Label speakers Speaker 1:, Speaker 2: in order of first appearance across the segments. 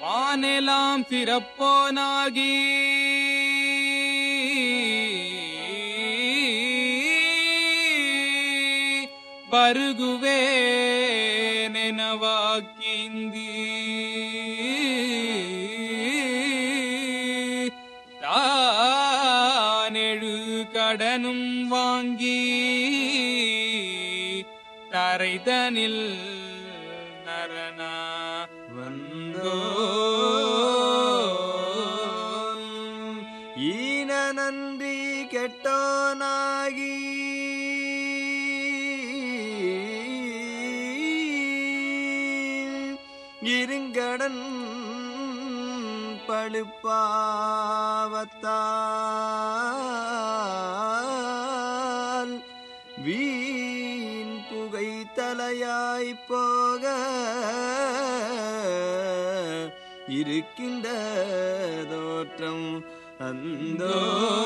Speaker 1: ஆனெலாம் சிறப்போனாகி பருகுவே நெனவாக்கிந்தி தானெழு கடனும் வாங்கி தரைதனில் நரனா வந்தோ
Speaker 2: ஈன நன்றி கெட்டோனாகி இருங்கடன் பழுப்பாவத்தால் வீண் புகை தலையாய்ப் போக இருக்கின்ற தோற்றம் அந்தோ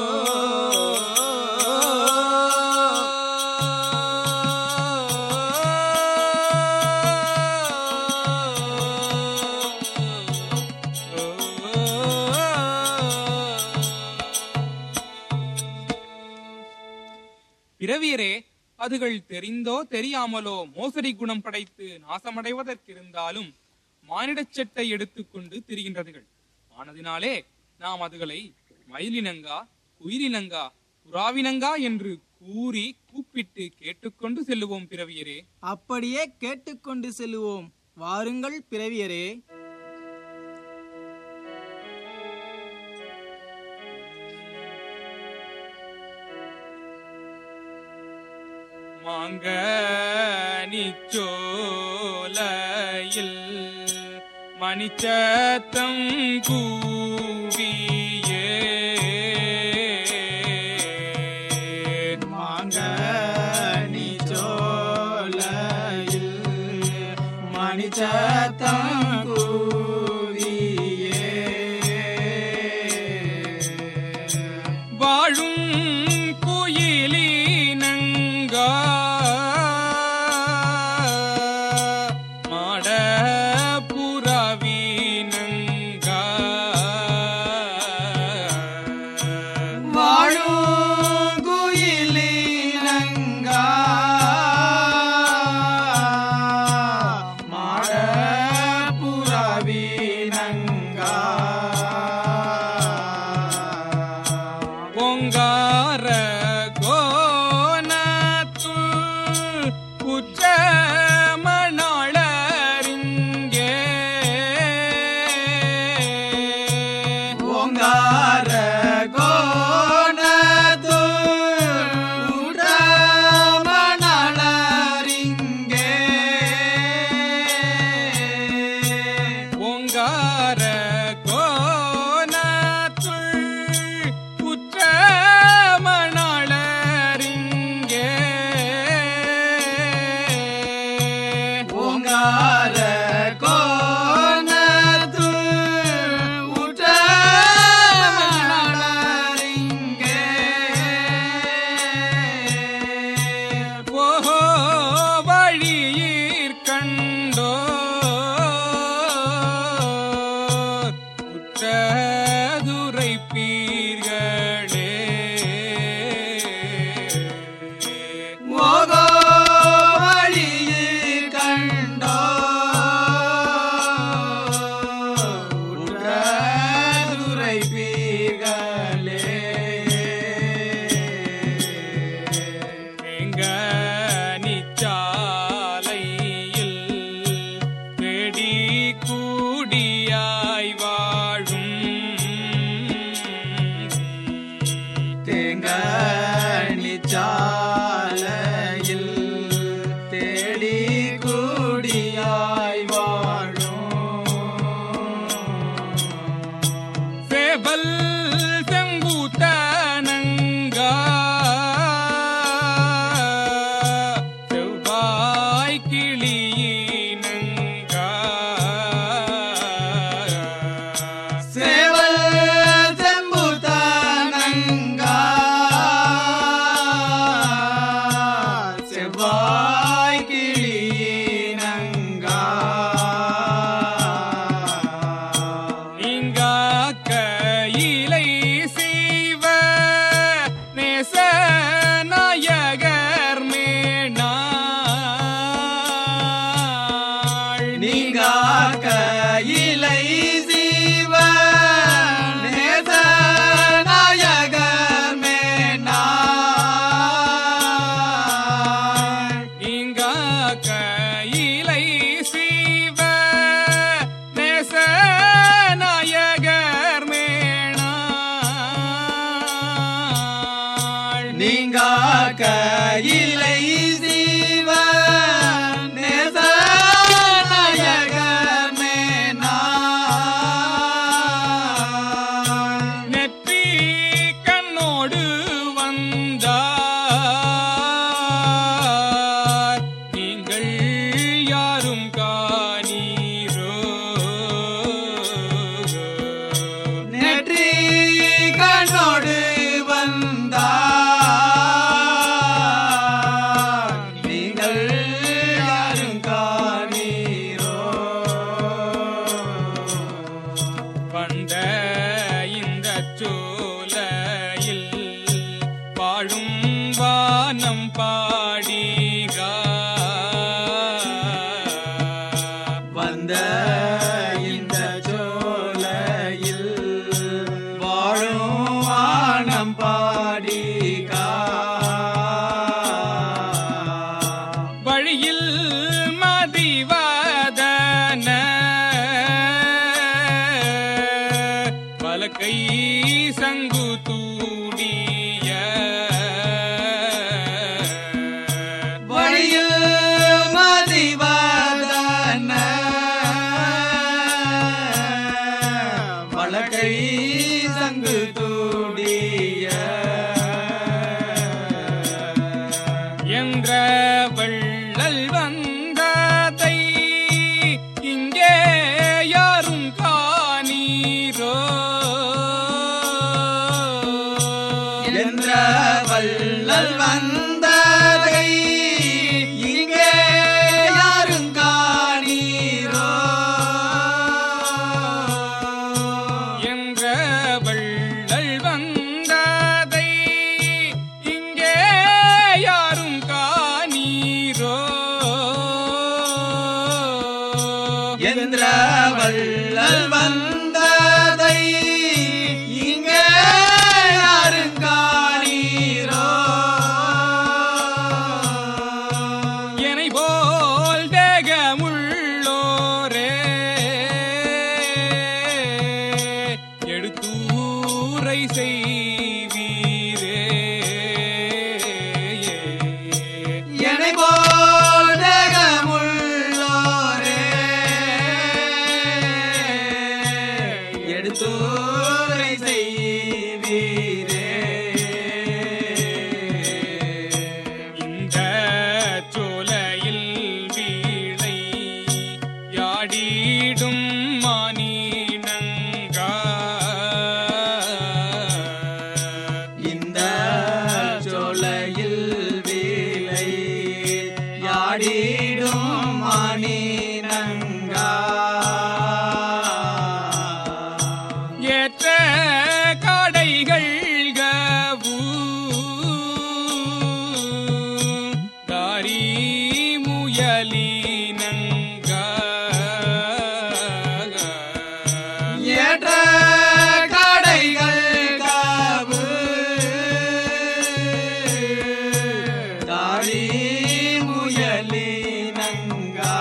Speaker 1: பிறவியரே, அதுகள் தெரிந்தோ தெரியாமலோ மோசடி குணம் படைத்து நாசமடைவதற்கிருந்தாலும் மானிடச் செட்டை எடுத்துக்கொண்டு திரிகின்றதுகள் ஆனதினாலே நாம் அதுகளை மயிலினங்கா, குயிலினங்கா, புறாவினங்கா என்று கூறி கூப்பிட்டு கேட்டுக்கொண்டு செல்லுவோம் பிறவியரே.
Speaker 3: அப்படியே கேட்டுக்கொண்டு செல்லுவோம். வாருங்கள் பிறவியரே.
Speaker 1: மாங்கனிச்சோலையில் மணிச்சத்தம் கூவியே
Speaker 3: மாங்கனிச்சோலையில் மணிச்சத்தம் கூவியே
Speaker 1: வாழும் குயிலினங்கா
Speaker 3: கண்டோ
Speaker 2: அந்த இந்த சோலையில் வாழும் வானம் பாடிகா
Speaker 1: வழியில் மதிவதன வலக்கை சங்கு தூடிய
Speaker 2: வழியில் மதிவதன வலக்கை சங்கு தூடிய
Speaker 1: என்ற வள்ளல் வந்ததை இங்கே யாரும் காணீரோ
Speaker 2: என்ற வள்ளல் வந்ததை இங்கே யாரும் காணீரோ
Speaker 1: என்ற வள்ளல் வந்ததை இங்கே யாரும் காணீரோ
Speaker 2: என்ற வள்ளல் வந்ததை இங்கே யாரும் காணீரோ
Speaker 1: என்னை போல் தேகமுள்ளோரே எடுத்தூரை செய்வீரே
Speaker 2: என்னை போல் தேகமுள்ளோரே எடுத்தூரை செய்வீரே
Speaker 1: இந்த சோலையில் வீணை யாடிடும் மானினங்கா
Speaker 2: இந்த சோலையில் வீலை யாடிடும் மானினங்கா
Speaker 1: ஏற்ற காடைகள் கவு தாரி முயலினங்கா
Speaker 2: ஏற்ற காடைகள் காவு தாடி முயலினங்கா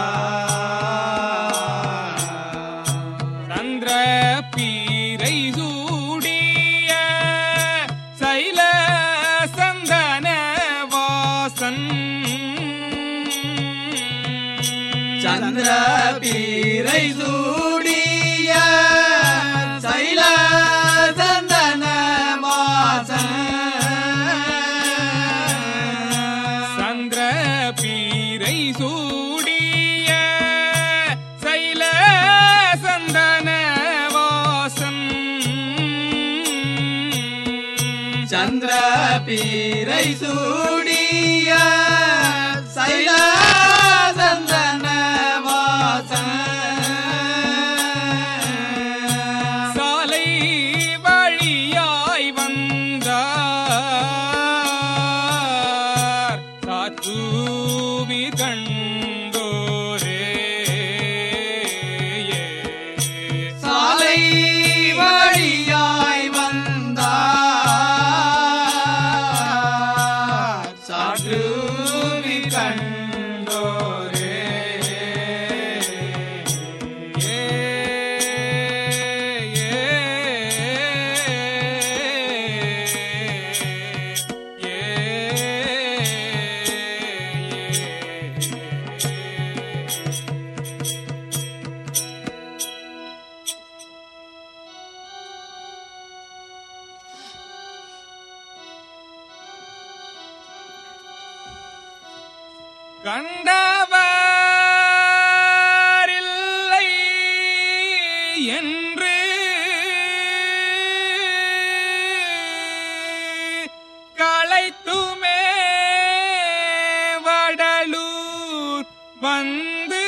Speaker 1: சந்திர பீரை சூடிய சைல சந்தன வாசன்
Speaker 2: சந்திர பீரை சூடிய சைல சந்தன
Speaker 1: சந்திர பீரை சூடிய சைல சந்தன வாசன்
Speaker 2: சந்திர பீரை சூடிய சைல சந்தன
Speaker 1: சாலை வழியாய் வந்தார் சாத்தூவி கண்டோரே
Speaker 2: சாலை வழியாய் வந்தார் சாற்றுவி கண்டோரே
Speaker 1: கண்டவரில்லை என்று களைத்துமே வடலூர் வந்து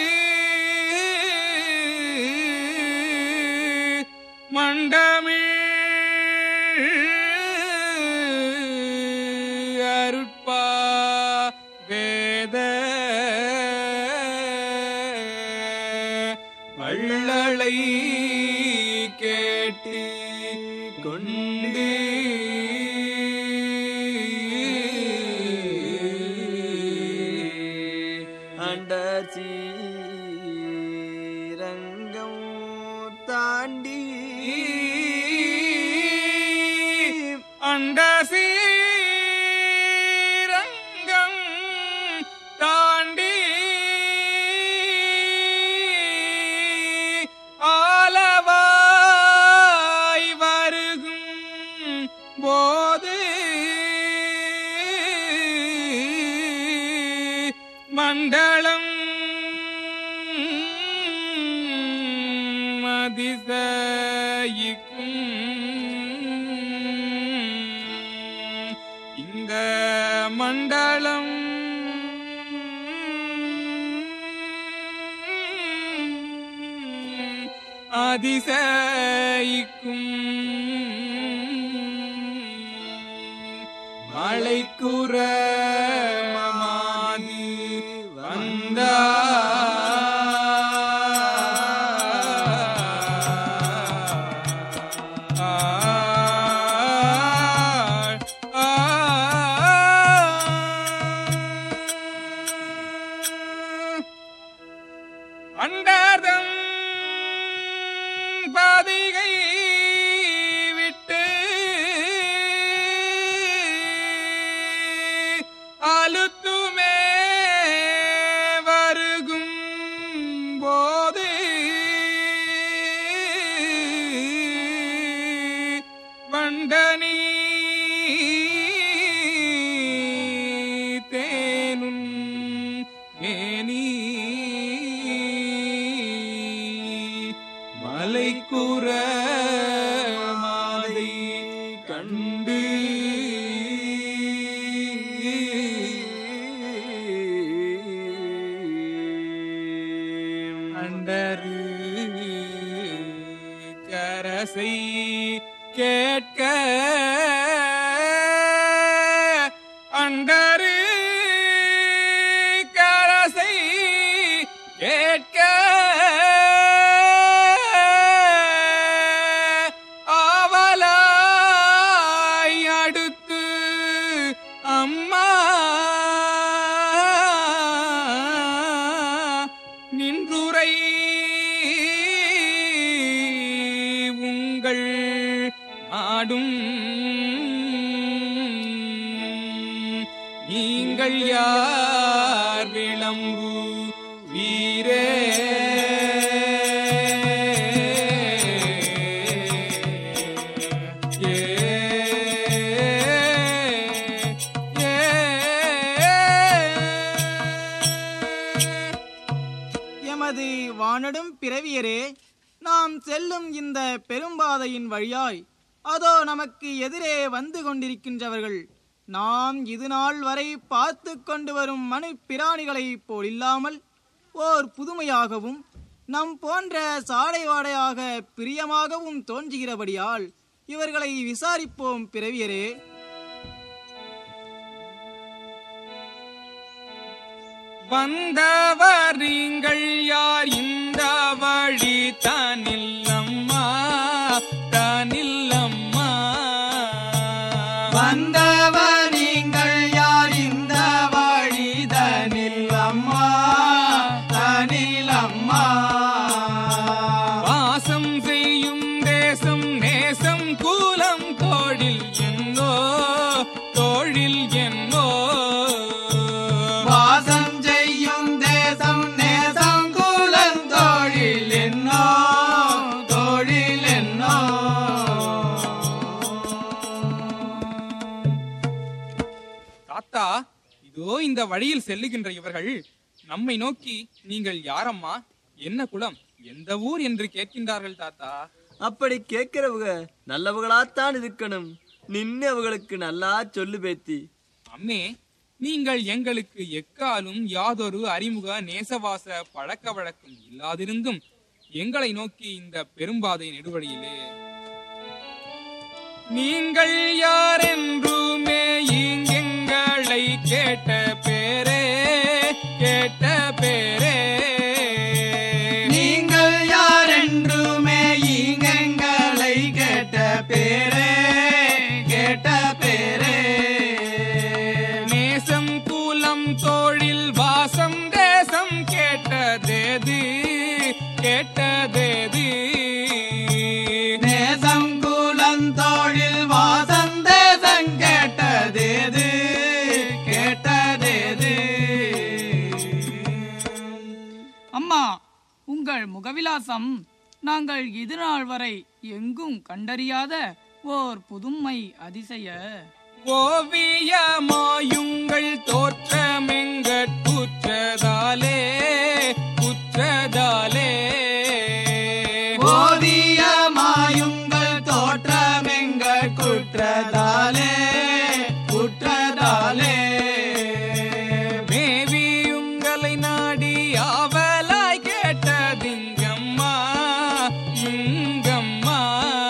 Speaker 1: மண்டமிழ் அருட்பா வேத வள்ளலை கேட்டு கொண்டு
Speaker 2: அண்டசீரங்கம் தாண்டி
Speaker 1: அண்டசீரங்கம் தாண்டி ஆலவாய் வருகும் போது மண்டலம் அதிசயிக்கும் இந்த மண்டலம் அதிசயிக்கும் மழைக்குற மாது அண்டார்தம் பாதிகை விட்டு அலுத்துமே வருகும் போது வண்டனி தேனும் மேனி மலைக்குற மாதை கண்டு அண்டரு கரசை கேட்க அண்டரு கரசை கேட்க ஆவலாய் அடுத்து அம்மா நின்றுரை உங்கள் ஆடும் நீங்கள் யார் விளம்பு வீரே
Speaker 3: எமது வானடும் பிறவியரே, நாம் செல்லும் இந்த பெரும்பாதையின் வழியாய் அதோ நமக்கு எதிரே வந்து கொண்டிருக்கின்றவர்கள் நாம் இது நாள் வரை பார்த்து கொண்டு வரும் மனு பிராணிகளைப் போல் இல்லாமல் ஓர் புதுமையாகவும் நம் போன்ற சாடை வாடையாக பிரியமாகவும் தோன்றுகிறபடியால் இவர்களை விசாரிப்போம் பிறவியரே.
Speaker 1: வந்தவரிங்கள் யார் இந்த வழி தானில்லம்மா தானில்லம்மா
Speaker 2: வந்தவரிங்கள் யார் இந்த வழி தனிலம்மா தனிலம்மா
Speaker 1: வாசம் செய்யும் தேசம் நேசம் கூலம் தோழில் என்னோ தோழில் என்னோ
Speaker 2: வாசம் செய்யும் தேசம் நேசம் கூலம் தோழில் என்னோ தோழில் என்னோ
Speaker 1: தாத்தா, இதோ இந்த வழியில் செல்லுகின்ற இவர்கள் நம்மை நோக்கி நீங்கள் யாரம்மா, என்ன குலம், எந்த ஊர் என்று கேட்கின்றார்கள் தாத்தா.
Speaker 4: அப்படி கேட்கிறவங்க நல்லவங்களாத்தான் இருக்கணும். நின்னு அவங்களுக்கு நல்லா சொல்லு பேத்தி.
Speaker 1: அம்மே, நீங்கள் எங்களுக்கு எக்காலும் யாதொரு அறிமுக நேசவாச பழக்க வழக்கம் இல்லாதிருந்தும் எங்களை நோக்கி இந்த பெரும்பாதை நெடுவழியிலே நீங்கள் யாரென்றுமே இங்கெங்களை கேட்ட பேரே கேட்ட பேரே
Speaker 2: நீங்கள்
Speaker 1: கேட்டதேது கேட்டதேது
Speaker 2: நேசம் குலந்தோழில் வாசந்தேசம் கேட்டதேது கேட்டதேது.
Speaker 5: அம்மா, உங்கள் முகவிலாசம் நாங்கள் இதுநாள் வரை எங்கும் கண்டறியாத ஓர் புதுமை அதிசய.
Speaker 1: ஓவியமாயுங்கள் தோற்றமெங்கட் குற்றதாலே குற்றதாலே
Speaker 2: ஓவியமாயுங்கள் தோற்றமெங்கள் குற்றதாலே குற்றதாலே
Speaker 1: மேவியுங்களை நாடி ஆவலாய் கேட்டதிங்கம்மா இங்கம்மா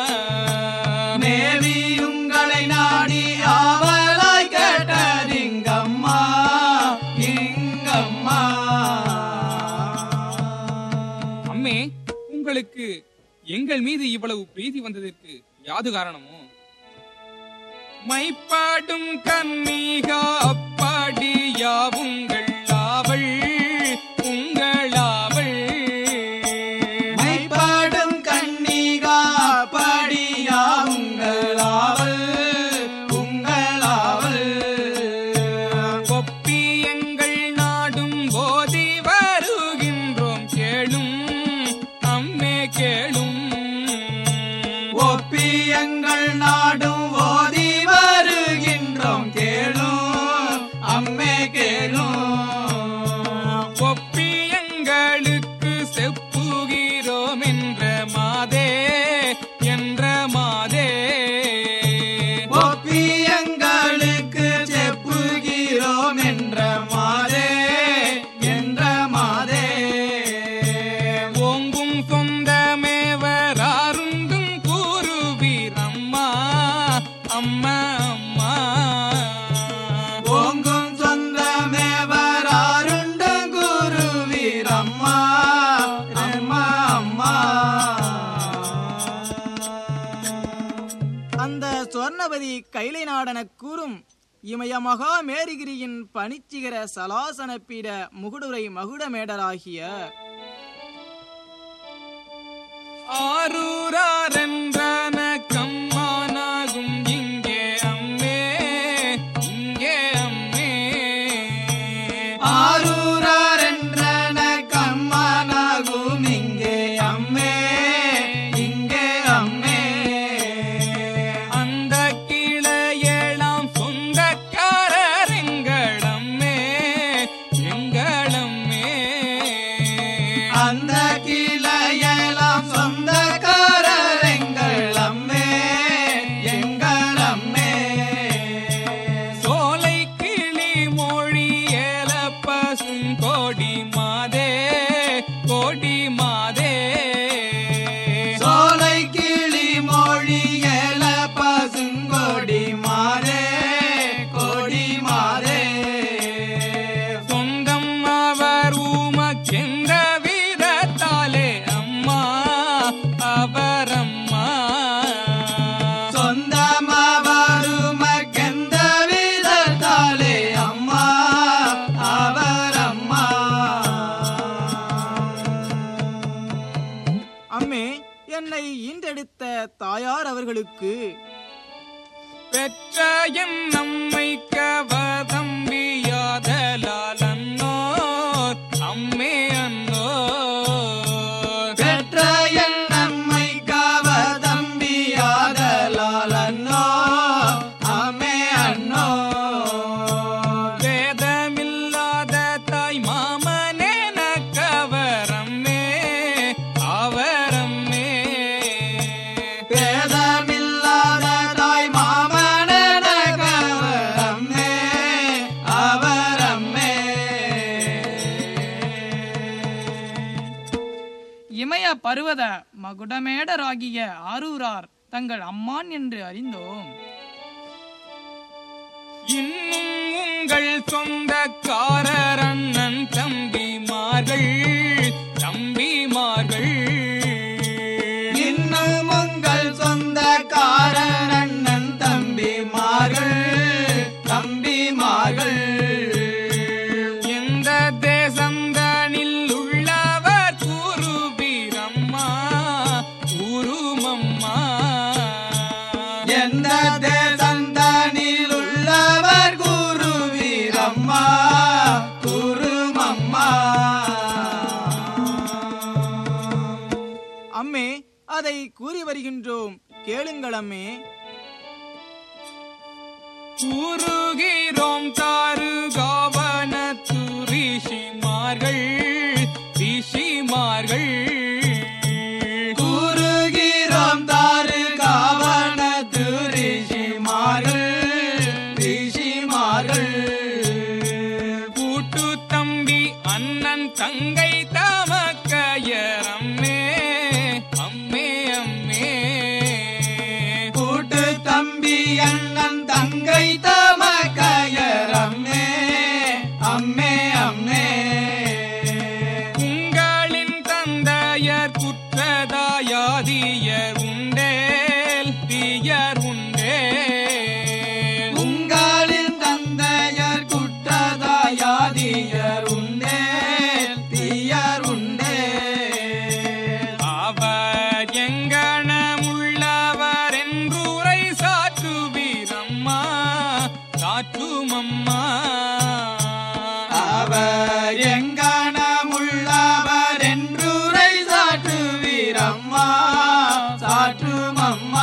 Speaker 2: மேவியுங்களை நாடி ஆவலாய் கேட்டதிங்கம்மா இங்கம்மா.
Speaker 1: அம்மே, உங்களுக்கு எங்கள் மீது இவ்வளவு பிரீதி வந்ததற்கு யாது காரணமோ? மைப்பாடும் கன்னிகா அப்படியாவுங்கள் ஆவள் உங்களாவள்.
Speaker 2: மைப்பாடும் கன்னிகா படியா உங்களாவள் உங்களாவள்.
Speaker 1: ஒப்பி எங்கள் நாடும் போதி வருகின்றோம் கேளும் அம்மே கேளும்.
Speaker 2: ஒப்பி எங்கள் நாடும் ஓதி வருகின்றோம் கேளும் அம்மே கேளும்.
Speaker 1: ஒப்பி எங்களுக்கு செப்புகிறோம் என்ற மாதே என்ற மாதே.
Speaker 2: ஒப்பி எங்களுக்கு செப்புகிறோம் என்ற மாதே என்ற மாதே.
Speaker 1: ஓங்கும் சொந்தமே வராருந்தும் கூறுவீர் அம்மா அம்மா அம்மா.
Speaker 2: ஓங்கும் சொந்தமே வராருண்டும் குருவீர் அம்மா அம்மா அம்மா.
Speaker 3: அந்த சொர்ணபதி கைலை நாடன கூறும் இமய மகா மேரிகிரியின் பனிச்சிகர சலாசன பீட முகுடுரை மகுடமேடராகிய
Speaker 1: ஆரூரென்றன கம்மானாகும் இங்கே அம்மே இங்கே அம்மே.
Speaker 2: ஆரூரார் என்றன கம்மானாகும் இங்கே அம்மே இங்கே அம்மே.
Speaker 1: அந்த கிளையெல்லாம் சொந்தக்காரர் எங்களம்மே எங்களம்மே.
Speaker 2: அந்த கிளையெல்லாம் சொந்தக்காரர் எங்கள் அம்மே எங்கள் அம்மே.
Speaker 1: சோலை கிளி மொழி ஏல பசும் கோடி மாதே கோடி மாதே.
Speaker 2: சோலை கிளி மொழி ஏல பசுங்கோடி மாதே கோடி மாதே.
Speaker 1: சொந்தம் அவர் உமக்கெந்த விதத்தாலே அம்மா அவர் அம்மா.
Speaker 2: சொந்தமவருமக்கெந்த விதத்தாலே அம்மா அவர் அம்மா.
Speaker 3: அம்மே, என்னை ஈன்றெடுத்த தாயார் அவர்களுக்கு
Speaker 1: பெற்ற என் நம்மை கவதம்பியாதலால் அன்னோர் அம்மே அன்னோர்.
Speaker 2: பெற்ற என் நம்மை கவதம்பியாதலால் அன்னோ அம்மே அன்னோ.
Speaker 1: வேதமில்லாத தாய் மாமனேன கவரம்மே அவரம்மே.
Speaker 2: பேதமில்லாத தாய் மாமனன கவரம்மே அவரம்மே.
Speaker 5: இமய பருவத மகுடமேடராகிய ஆரூரார் தங்கள் அம்மான் என்று அறிந்தோம்.
Speaker 1: இன்னும் உங்கள் சொந்தக்காரர் அண்ணன் தம்பிமார்கள் தம்பிமார்கள்.
Speaker 2: இன்னும் உங்கள் சொந்தக்காரர் அண்ணன் தம்பிமார்கள் தம்பிமார்கள்.
Speaker 1: எந்த தேசந்தனில் உள்ளவர்
Speaker 3: அம்மே, அதை கூறி வருகின்றோம், கேளுங்கள் அம்மே.
Speaker 1: கூறுகிறோம் தாருகாவனத்து ரிஷிமார்கள்
Speaker 2: கூறுகிறோம் தாருகாவனத்து ரிஷிமார்கள்
Speaker 1: கூட்டு தம்பி அண்ணன் தங்கை தமக்கையரம்மே அம்மே அம்மே
Speaker 2: கூட்டு தம்பி அண்ணன் தங்கை தமக்கையரம்மே அம்மே அம்மே
Speaker 1: உங்களின் தந்தையர் குற்றதாயாதியர் உண்டேல் தீயர் உண்டேல்
Speaker 2: உங்களின் தந்தையர் குற்றதாயாதியர் உண்டேல் தீயர் உண்டேல்
Speaker 1: அவர் எங்கனமுள்ளவர் என்றுரை சாற்றுவீரம்மா சாற்றுமம்மா
Speaker 2: அவர் எங்கனமுள்ளவர் என்றுரை சாற்றுவீரம்மா சாற்றுமம்மா.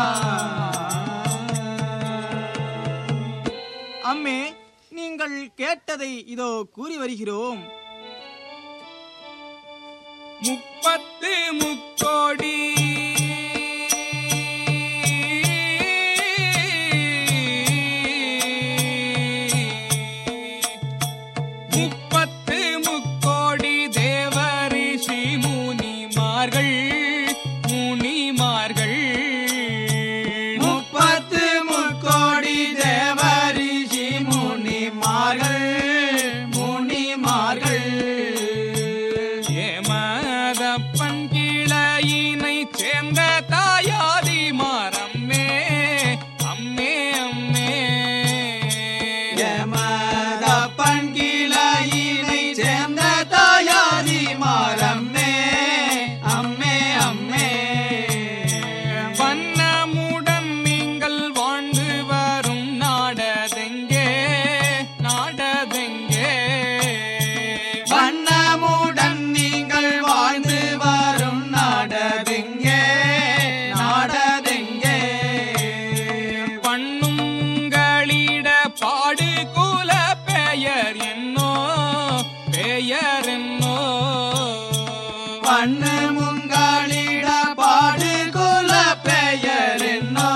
Speaker 3: அம்மே, நீங்கள் கேட்டதை இதோ கூறி வருகிறோம்.
Speaker 1: 30 முக்கோடி தேவரிஷி முனிமார்கள்
Speaker 2: 30 முக்கோடி தேவரிஷி முனிமார்கள்
Speaker 1: ஏமதப்பன் கிளையினை சேர்ந்த தாயாதி மாறம்மே அம்மே அம்மே
Speaker 2: யமதப்பன் கிளையினை சேர்ந்த தாயாதி மாறம்மே அம்மே அம்மே
Speaker 1: வண்ணமுடன் நீங்கள் வாழ்ந்து வரும் நாடதெங்கே
Speaker 2: வண்ணமுடன் நீங்கள் வாழ்ந்து வரும் நாடதெங்கே
Speaker 1: பண்ணுங்களிட பாடு குல பெயர் என்னோ
Speaker 2: பண்ணு முங்களிட பாடு குல பெயர் என்னோ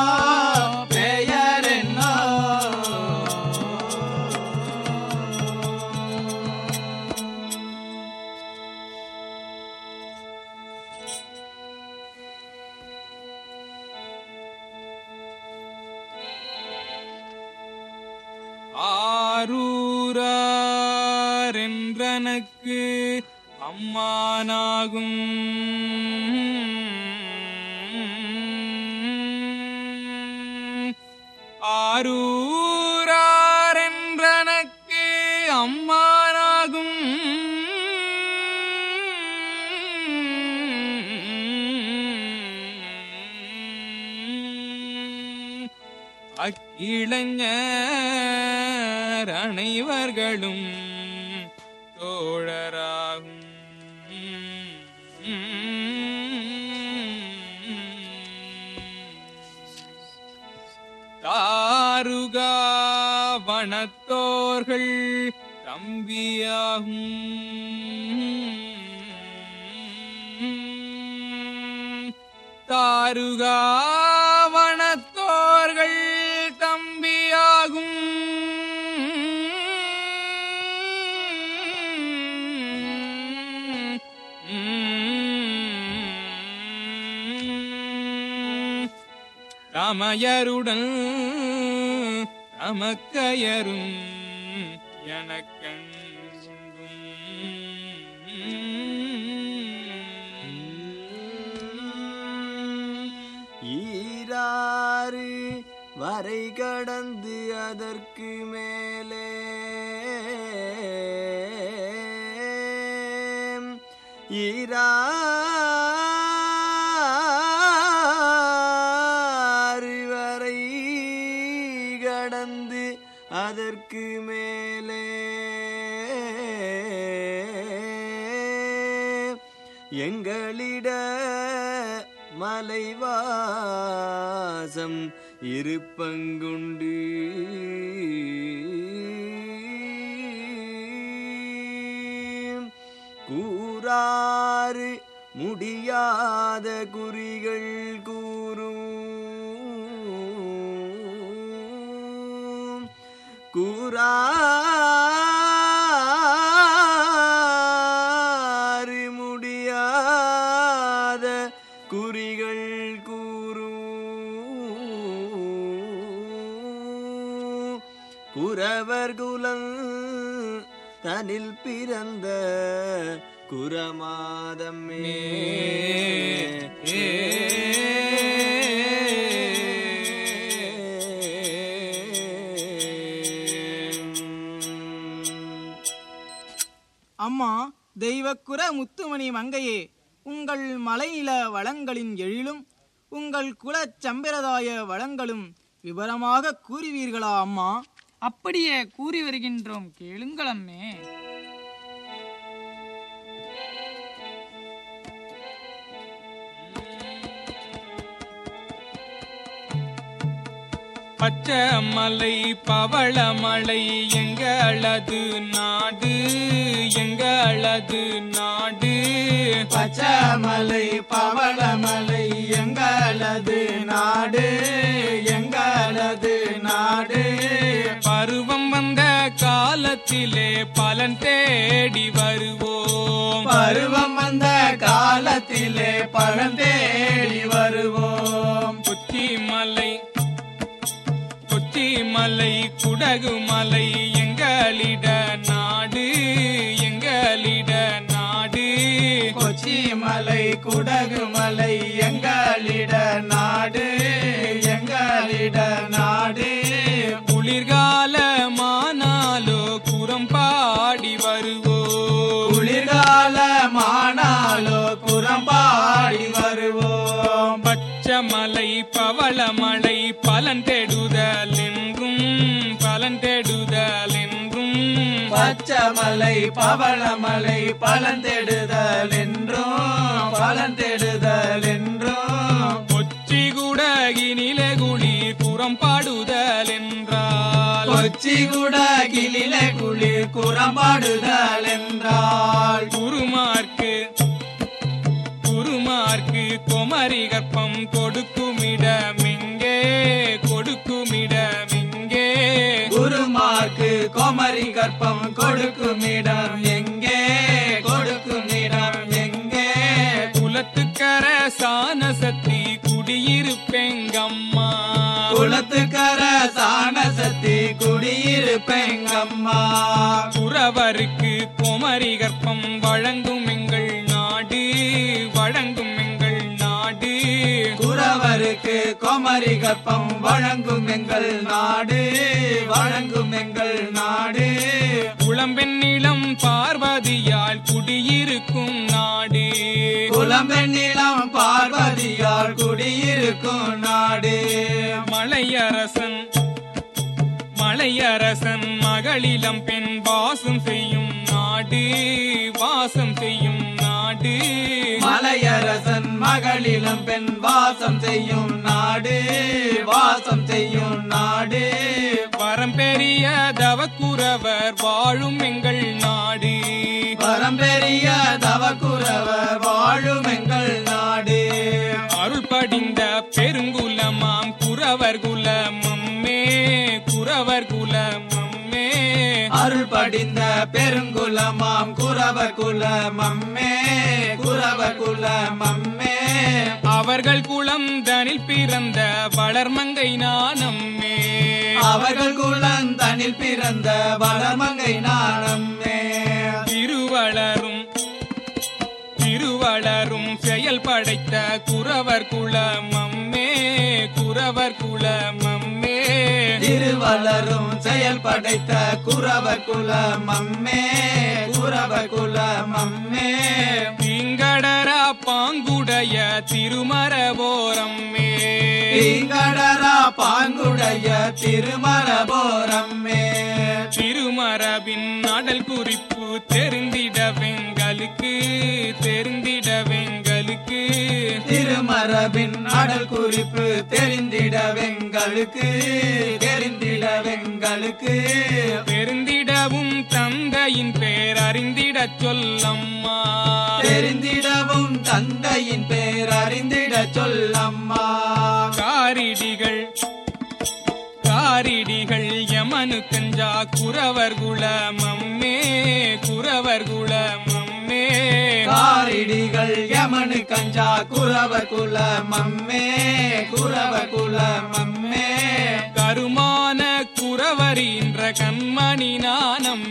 Speaker 1: ஆரூரார் என்றனக்கு அம்மானாகும் ஆரூரார் என்றனக்கு அம்மானாகும் அக்கிளைஞர் அனைவர்களும் தோழராகும் தாருகா வனத்தோர்கள் தம்பியாகும் தாருகா வனத்தோர்கள் தம்பியாகும் தமையருடன் தமக்கையரும் எனக்கண்
Speaker 4: ஈராறு வரை கடந்து அதற்கு மேலே ஈராறு வரை கடந்து அதற்கு மேலே எங்களிட மலைவாசம் இருப்பங்குண்டு கூறாறு முடியாத குறிகள் கூறும் கூறாறு முடியாத குறிகள் கூறும் குரவர் குலம் தனில் பிறந்த குரமாதமே
Speaker 3: அம்மா, தெய்வக்குற முத்துமணி மங்கையே, உங்கள் மலைநில வளங்களின் எழிலும் உங்கள் குலச் சம்பிரதாய வளங்களும் விவரமாக கூறுவீர்களா அம்மா?
Speaker 5: அப்படியே கூறி வருகின்றோம், கேளுங்கள் அம்மே.
Speaker 1: பச்சமலை பவளமலை எங்களது நாடு, எங்களது நாடு.
Speaker 2: பச்சமலை பவளமலை எங்களது நாடு, எங்களது நாடு.
Speaker 1: பருவம் வந்த காலத்திலே பலன் தேடி வருவோம்,
Speaker 2: பருவம் வந்த காலத்திலே பலன் தேடி வருவோம்.
Speaker 1: கொச்சிமலை கொச்சிமலை குடகுமலை எங்களிட நாடு, எங்களிட நாடு.
Speaker 2: கொச்சிமலை குடகுமலை எங்களிட நாடு, எங்களிட நாடு.
Speaker 1: குளிர்காலமானாலோ குரம் பாடி வருவோம்,
Speaker 2: குளிர்காலமானாலோ குரம்பாடி வருவோம்.
Speaker 1: பச்சமலை பவளமலை பலன் தேடுதல் என்றும், பலன் தேடுதல் என்றும்.
Speaker 2: பச்சமலை பவளமலை பலன் தேடுதல் என்றும், பலன் தேடுதல் என்றும்.
Speaker 1: கொச்சி குடகினிலே குளிர் குரம் பாடுதல் என்றால்,
Speaker 2: கொச்சி குடகிலே குளிர் குரம்பாடுதல் என்றால்.
Speaker 1: குருமார்க்கு குருமார்க்கு குமரி கற்பம் கொடுக்குமிடமிங்கே, கொடுக்குமிடமிங்கே.
Speaker 2: குருமார்க்கு குமரி கற்பம் கொடுக்குமிடம் எங்கே, கொடுக்குமிடம் எங்கே.
Speaker 1: குலத்துக்கர சானசத்தி குடியிருப்பெங்கம்மா,
Speaker 2: குலத்துக்கர சாணசத்தி குடியிருப்பெங்கம்மா.
Speaker 1: குறவருக்கு குமரி கற்பம் வழங்கும் எங்கள் நாடு, வழங்கும் எங்கள் நாடு.
Speaker 2: குறவருக்கு குமரி கற்பம் வழங்கும் எங்கள் நாடு, வழங்கும் எங்கள் நாடு.
Speaker 1: குளம்பெண்ணிலம் பார்வதியால் குடியிருக்கும் நாடு,
Speaker 2: குளம்பெண்ணிலம் பார்வதியால் குடியிருக்கும் நாடு.
Speaker 1: மலையரசன் மலையரசன் மகளிலம் பெண் வாசம் செய்யும் நாடு, வாசம் செய்யும் நாடு.
Speaker 2: மலையரசன் மகளிலம் பெண் வாசம் செய்யும் நாடு, வாசம் செய்யும் நாடு.
Speaker 1: பரம்பெரிய தவக்குறவர் வாழும் எங்கள் நாடு,
Speaker 2: பரம்பெரிய தவக்குறவர் வாழும் எங்கள் நாடு.
Speaker 1: அருள் படிந்த பெருங்குலமாம் குறவர் குலமம்மே, குறவர் குலமம்மே.
Speaker 2: அருள் படிந்த பெருங்குலமாம் குறவர் குலமம்மே, குறவர் குலமம்மே.
Speaker 1: அவர்கள் குலம் தனில் பிறந்த வளர்மங்கை நானம்மே,
Speaker 2: அவர்கள் குலந்தனில் பிறந்த வளமங்கை நானம்மே.
Speaker 1: திருவளரும் திருவளரும் செயல் படைத்த குறவர் குலமம்மே, குறவர் குலமம்மே.
Speaker 2: திருவளரும் செயல் படைத்த குறவர் குலமம்மே, குறவர் குலமம்மே.
Speaker 1: தீங்கடரா பாங்குடைய திருமரபோரம்மே,
Speaker 2: தீங்கடரா பாங்குடைய திருமரபோரம்மே.
Speaker 1: திருமரபின் அடல் குறிப்பு தெரிந்திடவெங்களுக்கு
Speaker 2: திருமரபின் அடல் குறிப்பு தெரிந்திடவெங்களுக்கு
Speaker 1: தெரிந்திடவும் தந்தையின் பேர் அறிந்திடச் சொல்லம்மா.
Speaker 2: தெரிந்திடவும் தந்தையின் பேர் அறிந்திடச் சொல்லம்மா.
Speaker 1: காரிடிகள் யமனு கஞ்சா குறவர் குலமம்மே.
Speaker 2: காரிடிகள் யமனு கஞ்சா குறவர் குலமம்மே.
Speaker 1: கருமான குறவரின்ற கண்மணி நானம்மே.